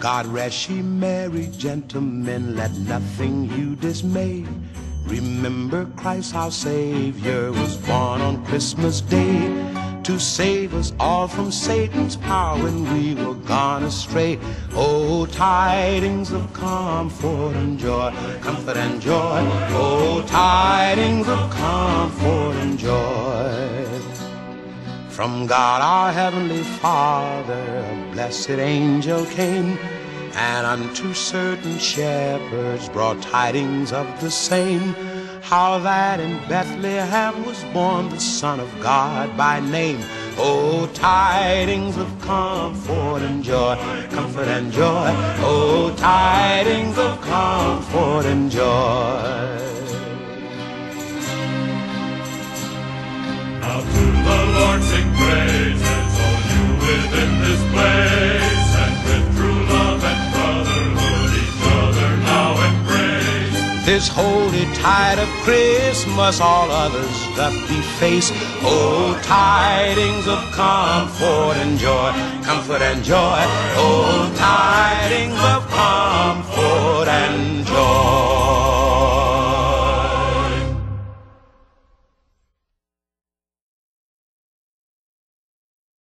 God rest ye merry gentlemen, let nothing you dismay. Remember Christ our Savior was born on Christmas Day to save us all from Satan's power when we were gone astray. Oh, tidings of comfort and joy, comfort and joy. Oh, tidings of comfort and joy. From God our heavenly Father, a blessed angel came, and unto certain shepherds brought tidings of the same, how that in Bethlehem was born the Son of God by name. Oh, tidings of comfort and joy, comfort and joy. Oh, tidings of comfort and joy. Now to the Lord sing praises, all you within this place, and with true love and brotherhood each other now embrace. This holy tide of Christmas all others doth deface. Oh, tidings of comfort and joy, comfort and joy. Oh, tidings of comfort and joy.